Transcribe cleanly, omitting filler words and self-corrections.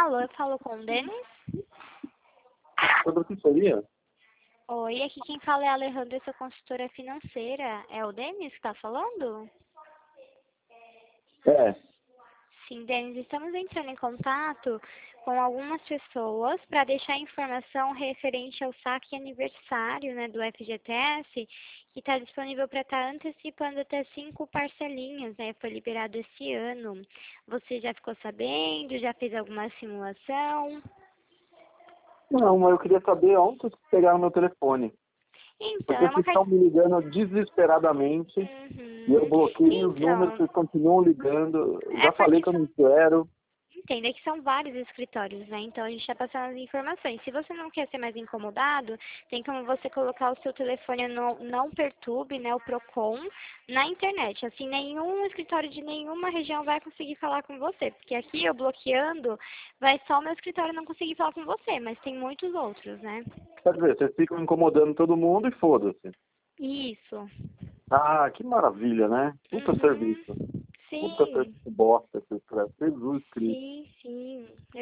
Alô, eu falo com o Denis? Sobre o que seria? Oi, aqui quem fala é a Alejandra, sua consultora financeira. É o Denis que está falando? É, Sim, Denis, estamos entrando em contato com algumas pessoas para deixar informação referente ao saque aniversário, né, do FGTS, que está disponível para estar antecipando até 5 parcelinhas, né? Foi liberado esse ano. Você já ficou sabendo? Já fez alguma simulação? não, mas eu queria saber onde vocês pegaram meu telefone. Então, Porque é uma vocês carta. estão me ligando desesperadamente e eu Uhum. bloqueei os números, Então, vocês continuam ligando. Eu é já falei porque que eu não quero. entenda que são vários escritórios, né? Então a gente está passando as informações. Se você não quer ser mais incomodado, tem como você colocar o seu telefone no Não Perturbe, né? O Procon, na internet. Assim, nenhum escritório de nenhuma região vai conseguir falar com você. Porque aqui eu bloqueando, vai só o meu escritório não conseguir falar com você, mas tem muitos outros, né? Quer dizer, vocês ficam incomodando todo mundo e foda-se. Isso. Ah, que maravilha, né? Puta Uhum. serviço. Puta Sim, serviço bosta que vocês prestam. Jesus Cristo. sim, sim.